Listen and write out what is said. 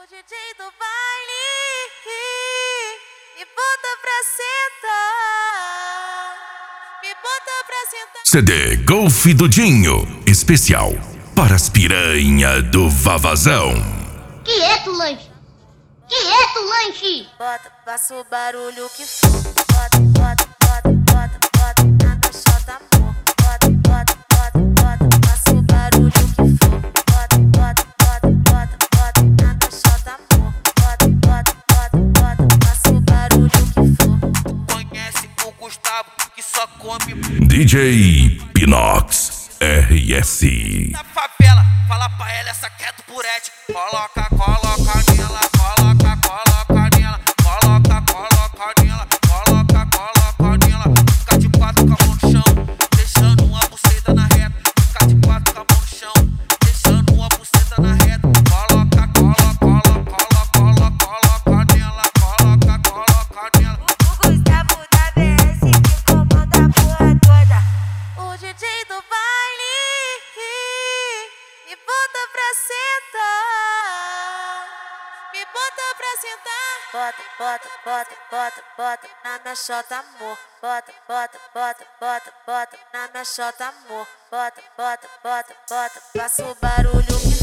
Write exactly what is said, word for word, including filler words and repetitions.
D J do baile me bota pra sentar, me bota pra sentar. C D Golf do Dinho, especial para as piranha do Vavazão. Quieto, lanche! Quieto, lanche! Bota, faça o barulho que for. Bota, bota, bota, bota, bota na minha chota, amor. Bota, bota, bota, bota, faça o barulho que for. Bota, bota, bota, bota, bota na minha chota, amor. Bota, bota, bota, bota, faça o barulho que for. Conhece o Gustavo que só come D J Pinox R S. na favela. Fala pra ela essa que é do Purete. Coloca, coloca nela, coloca, coloca nela, coloca, coloca nela, coloca, coloca nela. Fica de quatro com a mão no chão, deixando uma buceta na reta. Fica de quatro com a mão no chão, deixando uma buceta na reta. Coloca, coloca, coloca, coloca, coloca nela, coloca, coloca nela. O Gustavo da B S que comanda a porra toda. O D J do baile me bota pra sentar, me bota pra sentar. Bota, bota, bota, bota, bota na minha chota, amor. Bota, bota, bota, bota, bota na minha chota, amor. Bota, bota, bota, bota, faça o barulho que